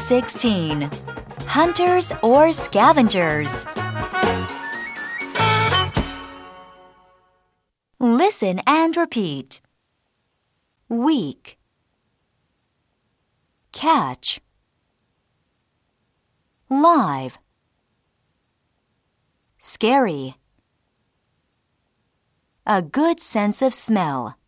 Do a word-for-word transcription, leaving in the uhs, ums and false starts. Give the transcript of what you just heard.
sixteen. Hunters or scavengers? Listen and repeat. Weak. Catch. Live. Scary. A good sense of smell.